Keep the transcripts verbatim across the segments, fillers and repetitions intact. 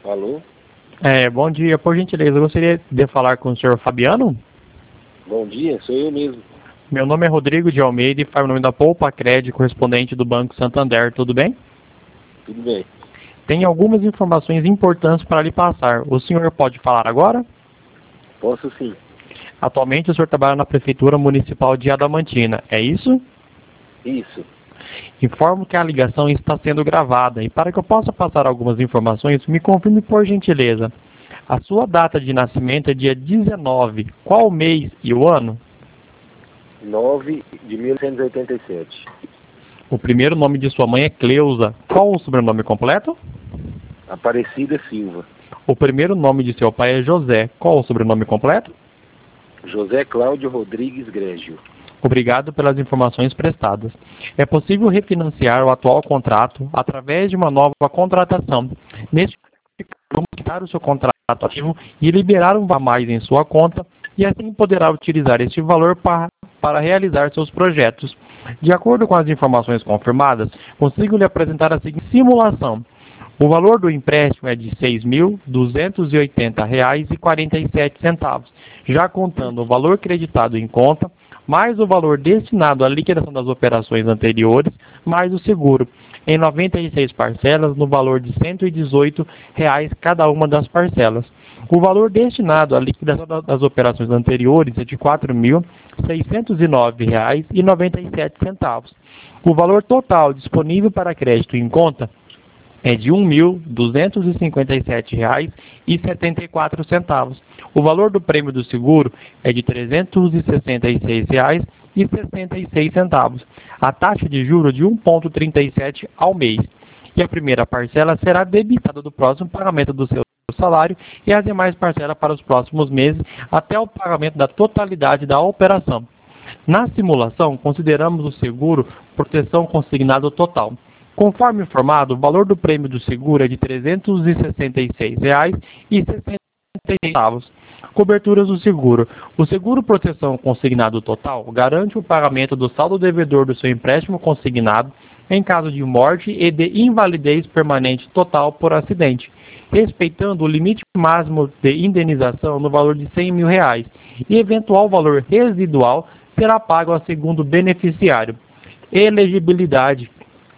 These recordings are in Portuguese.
Alô? É, bom dia, por gentileza, eu gostaria de falar com o senhor Fabiano. Bom dia, sou eu mesmo. Meu nome é Rodrigo de Almeida e falo o nome da Poupa Cred, correspondente do Banco Santander, tudo bem? Tudo bem. Tem algumas informações importantes para lhe passar. O senhor pode falar agora? Posso sim. Atualmente o senhor trabalha na Prefeitura Municipal de Adamantina, é isso? Isso. Informo que a ligação está sendo gravada e para que eu possa passar algumas informações, me confirme por gentileza. A sua data de nascimento é dia dezenove. Qual mês e o ano? nove de mil novecentos e oitenta e sete. O primeiro nome de sua mãe é Cleusa. Qual o sobrenome completo? Aparecida Silva. O primeiro nome de seu pai é José. Qual o sobrenome completo? José Cláudio Rodrigues Grégio. Obrigado pelas informações prestadas. É possível refinanciar o atual contrato através de uma nova contratação. Neste caso, vamos quitar o seu contrato ativo e liberar um valor a mais em sua conta e assim poderá utilizar este valor para, para realizar seus projetos. De acordo com as informações confirmadas, consigo lhe apresentar a seguinte simulação. O valor do empréstimo é de seis mil duzentos e oitenta reais e quarenta e sete centavos, já contando o valor creditado em conta, mais o valor destinado à liquidação das operações anteriores, mais o seguro, em noventa e seis parcelas no valor de cento e dezoito reais cada uma das parcelas. O valor destinado à liquidação das operações anteriores é de quatro mil seiscentos e nove reais e noventa e sete centavos. O valor total disponível para crédito em conta é de um mil duzentos e cinquenta e sete reais e setenta e quatro centavos. O valor do prêmio do seguro é de trezentos e sessenta e seis reais e sessenta e seis centavos. A taxa de juros de um vírgula trinta e sete ao mês. E a primeira parcela será debitada do próximo pagamento do seu salário e as demais parcelas para os próximos meses até o pagamento da totalidade da operação. Na simulação, consideramos o seguro proteção consignado total. Conforme informado, o valor do prêmio do seguro é de trezentos e sessenta e seis reais e sessenta e seis centavos. Coberturas do seguro. O seguro proteção consignado total garante o pagamento do saldo devedor do seu empréstimo consignado em caso de morte e de invalidez permanente total por acidente, respeitando o limite máximo de indenização no valor de cem mil reais, e eventual valor residual será pago ao segundo beneficiário. Elegibilidade.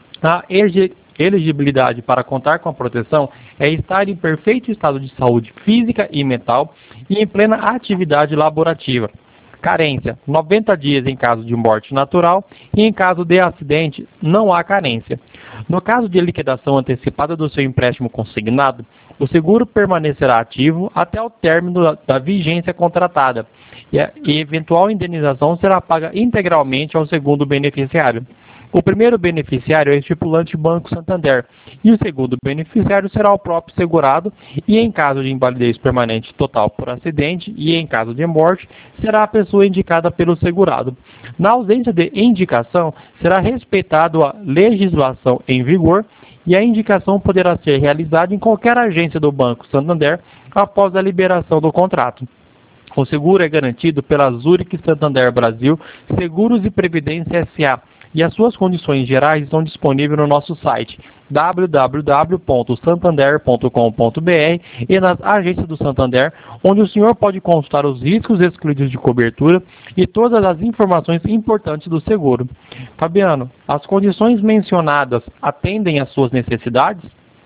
A elegibilidade para contar com a proteção é estar em perfeito estado de saúde física e mental e em plena atividade laborativa. Carência, noventa dias em caso de morte natural e em caso de acidente não há carência. No caso de liquidação antecipada do seu empréstimo consignado, o seguro permanecerá ativo até o término da, da vigência contratada e a e eventual indenização será paga integralmente ao segundo beneficiário. O primeiro beneficiário é o estipulante Banco Santander e o segundo beneficiário será o próprio segurado e em caso de invalidez permanente total por acidente e em caso de morte, será a pessoa indicada pelo segurado. Na ausência de indicação, será respeitado a legislação em vigor e a indicação poderá ser realizada em qualquer agência do Banco Santander após a liberação do contrato. O seguro é garantido pela Zurich Santander Brasil Seguros e Previdência S A e as suas condições gerais estão disponíveis no nosso site w w w ponto santander ponto com ponto b r e nas agências do Santander, onde o senhor pode consultar os riscos excluídos de cobertura e todas as informações importantes do seguro. Fabiano, as condições mencionadas atendem às suas necessidades?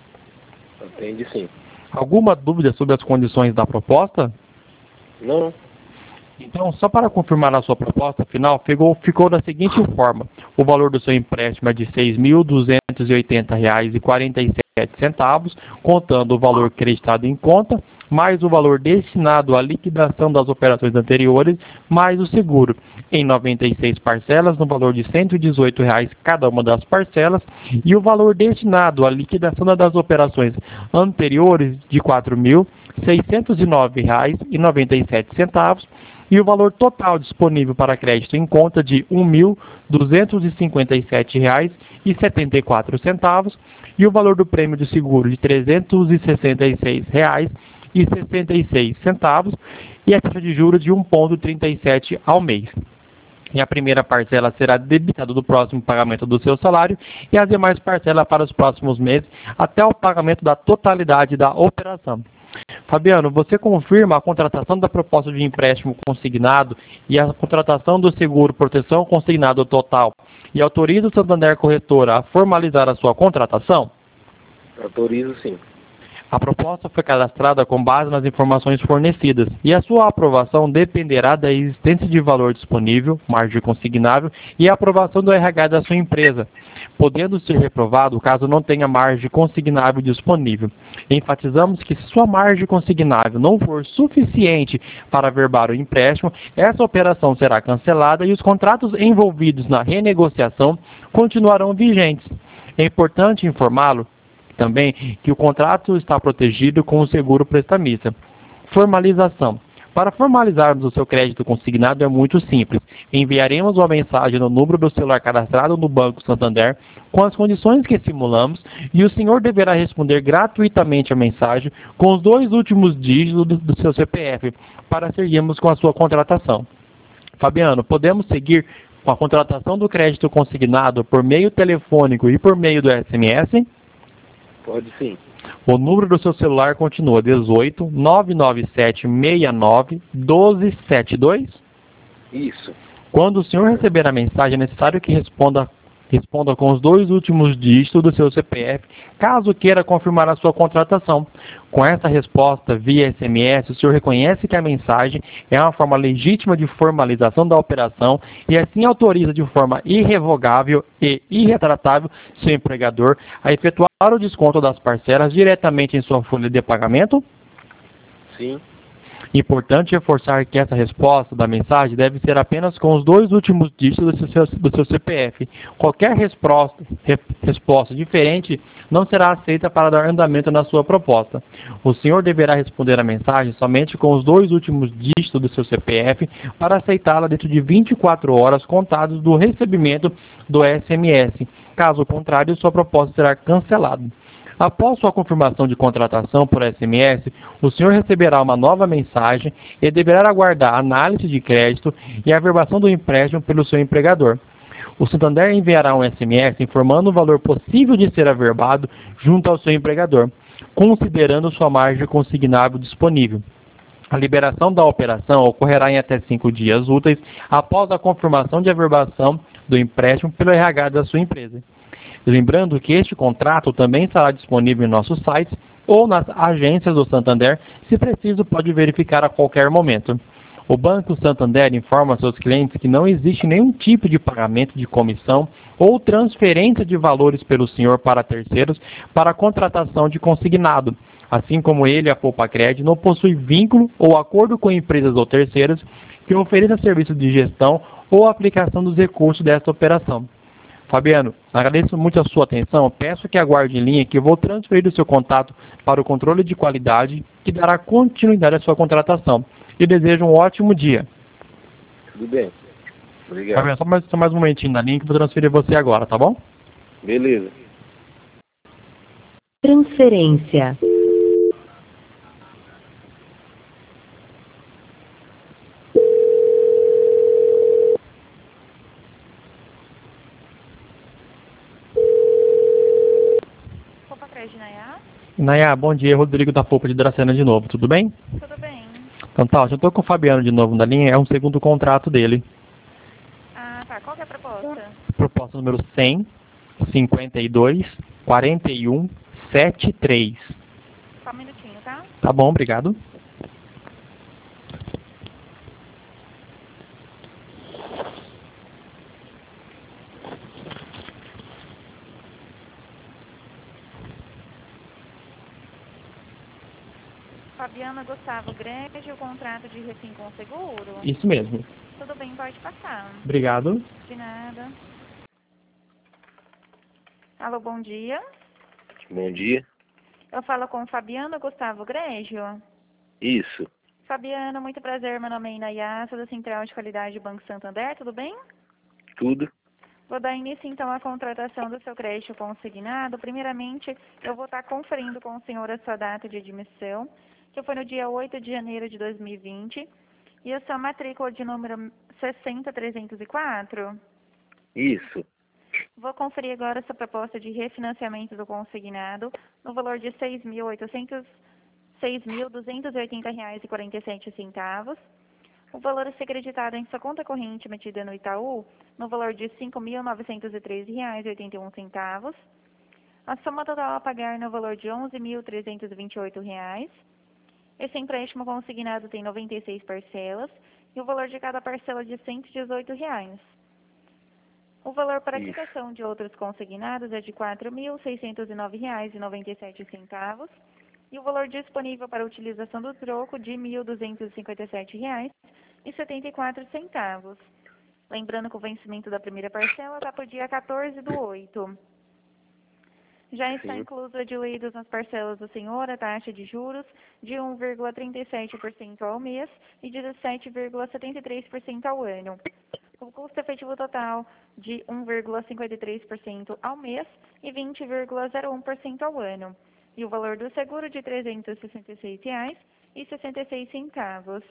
Atende sim. Alguma dúvida sobre as condições da proposta? Não. Então, só para confirmar a sua proposta final, ficou, ficou da seguinte forma. O valor do seu empréstimo é de seis mil duzentos e oitenta reais e quarenta e sete centavos, contando o valor creditado em conta, mais o valor destinado à liquidação das operações anteriores, mais o seguro, em noventa e seis parcelas, no valor de cento e dezoito reais cada uma das parcelas, e o valor destinado à liquidação das operações anteriores de quatro mil seiscentos e nove reais e noventa e sete centavos, e o valor total disponível para crédito em conta de um mil duzentos e cinquenta e sete reais e setenta e quatro centavos e o valor do prêmio de seguro de trezentos e sessenta e seis reais e sessenta e seis centavos e a taxa de juros de um vírgula trinta e sete ao mês. e a primeira parcela será debitada do próximo pagamento do seu salário e as demais parcelas para os próximos meses até o pagamento da totalidade da operação. Fabiano, você confirma a contratação da proposta de empréstimo consignado e a contratação do seguro proteção consignado total e autoriza o Santander Corretora a formalizar a sua contratação? Autorizo sim. A proposta foi cadastrada com base nas informações fornecidas e a sua aprovação dependerá da existência de valor disponível, margem consignável e a aprovação do R H da sua empresa, podendo ser reprovado caso não tenha margem consignável disponível. Enfatizamos que se sua margem consignável não for suficiente para averbar o empréstimo, essa operação será cancelada e os contratos envolvidos na renegociação continuarão vigentes. É importante informá-lo também que o contrato está protegido com o seguro prestamista. Formalização. Para formalizarmos o seu crédito consignado é muito simples. Enviaremos uma mensagem no número do celular cadastrado no Banco Santander com as condições que simulamos e o senhor deverá responder gratuitamente a mensagem com os dois últimos dígitos do, do seu C P F para seguirmos com a sua contratação. Fabiano, podemos seguir com a contratação do crédito consignado por meio telefônico e por meio do S M S? Pode sim. O número do seu celular continua dezoito, nove nove sete, seis nove, um dois sete dois? Isso. Quando o senhor receber a mensagem, é necessário que responda, responda com os dois últimos dígitos do seu C P F, caso queira confirmar a sua contratação. Com essa resposta via S M S, o senhor reconhece que a mensagem é uma forma legítima de formalização da operação e assim autoriza de forma irrevogável e irretratável seu empregador a efetuar o desconto das parcelas diretamente em sua folha de pagamento? Sim. Importante reforçar que essa resposta da mensagem deve ser apenas com os dois últimos dígitos do seu, do seu C P F. Qualquer resposta, re, resposta diferente não será aceita para dar andamento na sua proposta. O senhor deverá responder a mensagem somente com os dois últimos dígitos do seu C P F para aceitá-la dentro de vinte e quatro horas contadas do recebimento do S M S. Caso contrário, sua proposta será cancelada. Após sua confirmação de contratação por S M S, o senhor receberá uma nova mensagem e deverá aguardar a análise de crédito e a averbação do empréstimo pelo seu empregador. O Santander enviará um S M S informando o valor possível de ser averbado junto ao seu empregador, considerando sua margem consignável disponível. A liberação da operação ocorrerá em até cinco dias úteis após a confirmação de averbação do empréstimo pelo R H da sua empresa. Lembrando que este contrato também estará disponível em nossos sites ou nas agências do Santander, se preciso pode verificar a qualquer momento. O Banco Santander informa seus clientes que não existe nenhum tipo de pagamento de comissão ou transferência de valores pelo senhor para terceiros para a contratação de consignado. Assim como ele, a Poupa Cred, não possui vínculo ou acordo com empresas ou terceiras que ofereçam serviço de gestão ou aplicação dos recursos desta operação. Fabiano, agradeço muito a sua atenção. Peço que aguarde em linha que eu vou transferir o seu contato para o controle de qualidade que dará continuidade à sua contratação. E desejo um ótimo dia. Tudo bem. Obrigado. Fabiano, só mais, só mais um momentinho na linha que eu vou transferir você agora, tá bom? Beleza. Transferência. Nayá, bom dia, Rodrigo da Poupa de Dracena de novo, tudo bem? Tudo bem. Então tá, já estou com o Fabiano de novo na linha, é um segundo contrato dele. Ah, tá. Qual que é a proposta? Proposta número cem, cinquenta e dois, quarenta e um, setenta e três. Só um minutinho, tá? Tá bom, obrigado. Fabiana Gustavo Grande, o contrato de refim com seguro? Isso mesmo. Tudo bem, pode passar. Obrigado. De nada. Alô, bom dia. Bom dia. Eu falo com Fabiana Gustavo Grégio. Isso. Fabiana, muito prazer. Meu nome é Inayá, sou da Central de Qualidade do Banco Santander, tudo bem? Tudo. Vou dar início, então, à contratação do seu crédito consignado. Primeiramente, eu vou estar conferindo com o senhor a sua data de admissão, que foi no dia oito de janeiro de dois mil e vinte. E a sua matrícula de número sessenta trezentos e quatro? Isso. Vou conferir agora essa proposta de refinanciamento do consignado no valor de seis mil duzentos e oitenta reais e quarenta e sete centavos. O valor a ser creditado em sua conta corrente emitida no Itaú no valor de cinco mil novecentos e treze reais e oitenta e um centavos. A soma total a pagar no valor de onze mil trezentos e vinte e oito reais. Esse empréstimo consignado tem noventa e seis parcelas e o valor de cada parcela de cento e dezoito reais. O valor para Isso. quitação de outros consignados é de quatro mil seiscentos e nove reais e noventa e sete centavos e o valor disponível para utilização do troco de mil duzentos e cinquenta e sete reais e setenta e quatro centavos. Lembrando que o vencimento da primeira parcela está para o dia quatorze do oito. Já está Sim. incluso diluídos nas parcelas do senhor a taxa de juros de um vírgula trinta e sete por cento ao mês e de dezessete vírgula setenta e três por cento ao ano. O custo efetivo total de um vírgula cinquenta e três por cento ao mês e vinte vírgula zero um por cento ao ano. E o valor do seguro de trezentos e sessenta e seis reais e sessenta e seis centavos.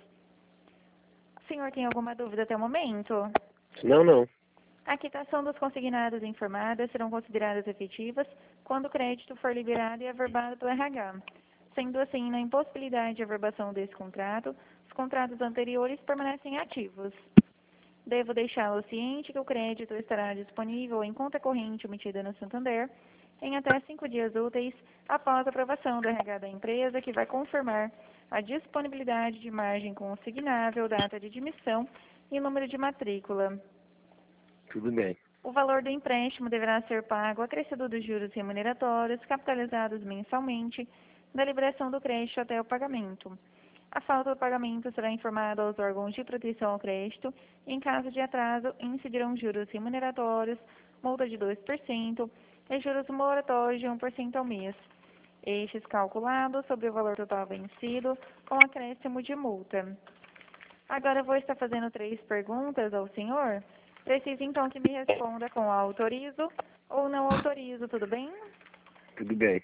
O senhor tem alguma dúvida até o momento? Não, não. A quitação dos consignados informadas serão consideradas efetivas quando o crédito for liberado e averbado pelo R H. Sendo assim, na impossibilidade de averbação desse contrato, os contratos anteriores permanecem ativos. Devo deixá-lo ciente que o crédito estará disponível em conta corrente emitida no Santander em até cinco dias úteis após a aprovação do R H da empresa, que vai confirmar a disponibilidade de margem consignável, data de admissão e número de matrícula. Tudo bem. O valor do empréstimo deverá ser pago acrescido dos juros remuneratórios, capitalizados mensalmente, da liberação do crédito até o pagamento. A falta do pagamento será informada aos órgãos de proteção ao crédito e, em caso de atraso, incidirão juros remuneratórios, multa de dois por cento e juros moratórios de um por cento ao mês. Estes calculados sobre o valor total vencido, com acréscimo de multa. Agora eu vou estar fazendo três perguntas ao senhor. Preciso então que me responda com autorizo ou não autorizo, tudo bem? Tudo bem.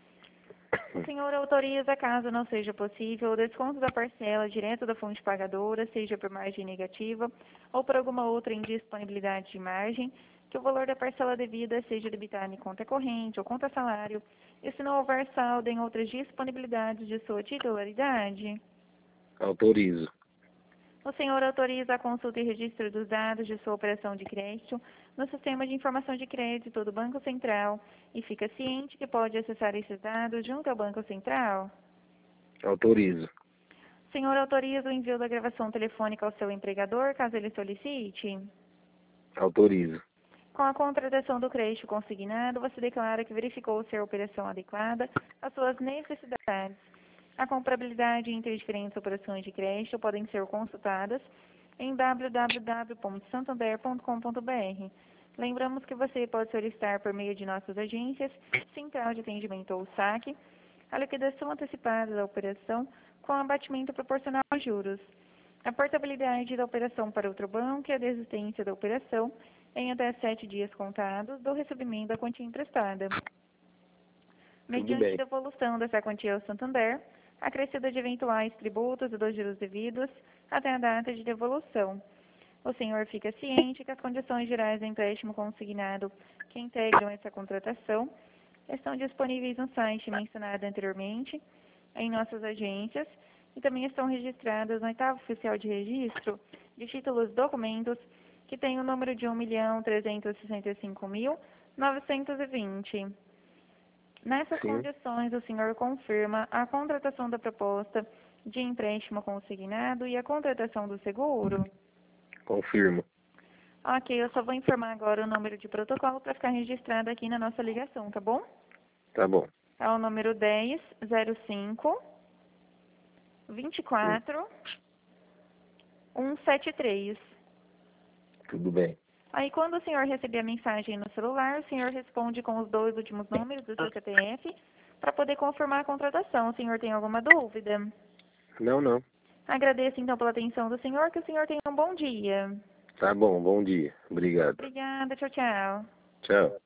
O senhor autoriza, caso não seja possível, o desconto da parcela direto da fonte pagadora, seja por margem negativa ou por alguma outra indisponibilidade de margem, que o valor da parcela devida seja debitado em conta corrente ou conta salário, e se não houver saldo em outras disponibilidades de sua titularidade? Autorizo. O senhor autoriza a consulta e registro dos dados de sua operação de crédito no Sistema de Informação de Crédito do Banco Central e fica ciente que pode acessar esses dados junto ao Banco Central? Autorizo. O senhor autoriza o envio da gravação telefônica ao seu empregador, caso ele solicite? Autorizo. Com a contratação do crédito consignado, você declara que verificou ser a operação adequada às suas necessidades. A comparabilidade entre diferentes operações de crédito podem ser consultadas em w w w ponto santander ponto com ponto b r. Lembramos que você pode solicitar por meio de nossas agências, Central de Atendimento ou saque, a liquidação antecipada da operação com abatimento proporcional aos juros, a portabilidade da operação para outro banco e a desistência da operação em até sete dias contados do recebimento da quantia emprestada. Mediante bem. devolução dessa quantia ao Santander, acrescida de eventuais tributos e dos juros devidos até a data de devolução. O senhor fica ciente que as condições gerais do empréstimo consignado que integram essa contratação estão disponíveis no site mencionado anteriormente, em nossas agências, e também estão registradas no oitavo oficial de registro de títulos e documentos, que tem o número de um milhão trezentos e sessenta e cinco mil novecentos e vinte. Nessas Sim. condições, o senhor confirma a contratação da proposta de empréstimo consignado e a contratação do seguro? Confirmo. Ok, eu só vou informar agora o número de protocolo para ficar registrado aqui na nossa ligação, tá bom? Tá bom. É o número dez zero cinco vinte e quatro cento e setenta e três. Tudo bem. Aí, quando o senhor receber a mensagem no celular, o senhor responde com os dois últimos números do seu C P F para poder confirmar a contratação. O senhor tem alguma dúvida? Não, não. Agradeço, então, pela atenção do senhor, que o senhor tenha um bom dia. Tá bom, bom dia. Obrigado. Obrigada, tchau, tchau. Tchau.